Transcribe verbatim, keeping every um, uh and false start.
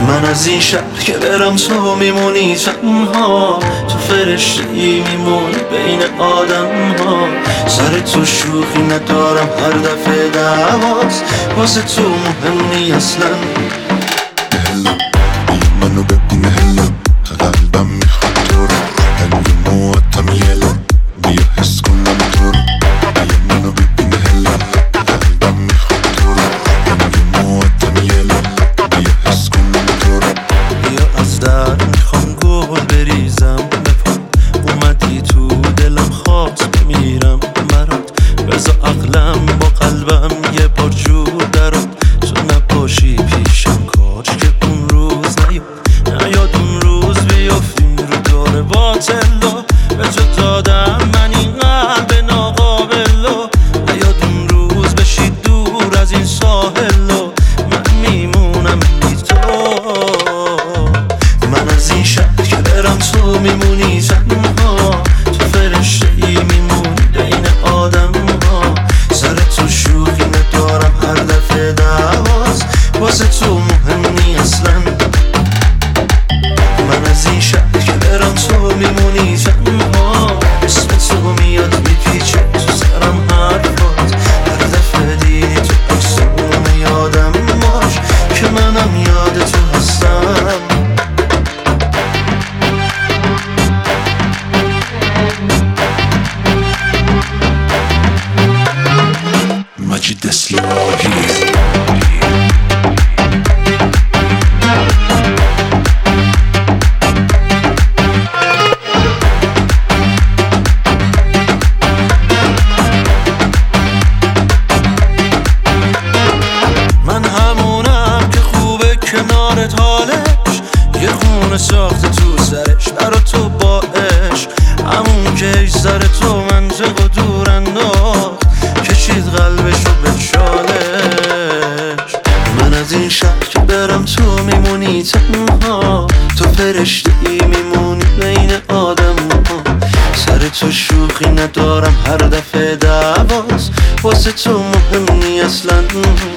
من از این شهر که برم تو میمونی تنها، تو فرشته ای میمونی بین آدم ها. سر تو شوخی ندارم هر دفعه دعواست، واسه تو مهمی اصلا. هلا منو ببین هلا، قلبم میخواد تو رو، هنگی مواتم یلا، بیا حس کنم تو رو. منو ببین هلا، قلبم میخواد تو رو، هنگی مواتم یلا، بیا حس کنم تو رو. بیا از در میخوام گل بریزم بپا، اومدی تو دلم خواست بمیرم برات. بذار عقلم با قلبم یه بار جور درات، تو نباشی پیشم کاش که اون روز نیاد، نیاد اون روز بیافتیم رو دور باطلا. به تو دادم من این قلب ناقابلو، نیاد اون روز بشی دور از این ساحلو. من میمونم بی تو، من از این شهر که برم تو میمونی تنها، تو فرشته ای میمونی بین آدم ها. سر تو شوخی ندارم هر دفعه دعواست، واسه تو مهمی اصلا. من از این شهر که برم تو میمونی تنها، اسم تو میاد میپیچه تو سرم حرفات. هر دفعه دیدی تو عکسونه یادم باش که منم یاد تو هستم. مجید اسلامی کنارت حالش یه خونه ساخته تو سرش برا تو با عشق، همون که ایش سر تو منطق و دور انداخت، کشید قلبشو به چالش. من از این شهر که برم تو میمونی تنها، تو فرشته ای میمونی بین آدم ها. سر تو شوخی ندارم هر دفعه دعواست، واسه تو مهمی اصلا.